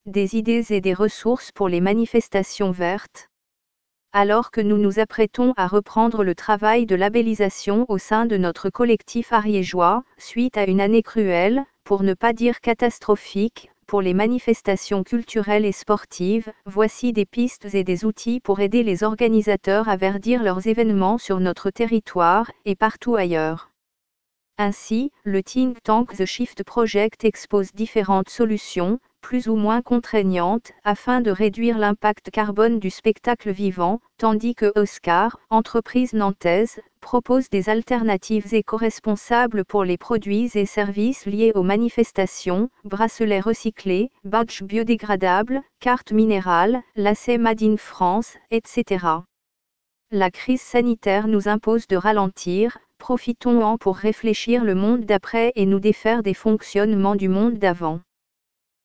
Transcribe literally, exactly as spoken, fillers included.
des idées et des ressources pour les manifestations vertes. Alors que nous nous apprêtons à reprendre le travail de labellisation au sein de notre collectif ariégeois, suite à une année cruelle, pour ne pas dire catastrophique, pour les manifestations culturelles et sportives, voici des pistes et des outils pour aider les organisateurs à verdir leurs événements sur notre territoire et partout ailleurs. Ainsi, le think tank The Shift Project expose différentes solutions, plus ou moins contraignantes, afin de réduire l'impact carbone du spectacle vivant, tandis que Oscar, entreprise nantaise, propose des alternatives éco-responsables pour les produits et services liés aux manifestations, bracelets recyclés, badges biodégradables, cartes minérales, lacets Made in France, et cetera. La crise sanitaire nous impose de ralentir, profitons-en pour réfléchir le monde d'après et nous défaire des fonctionnements du monde d'avant.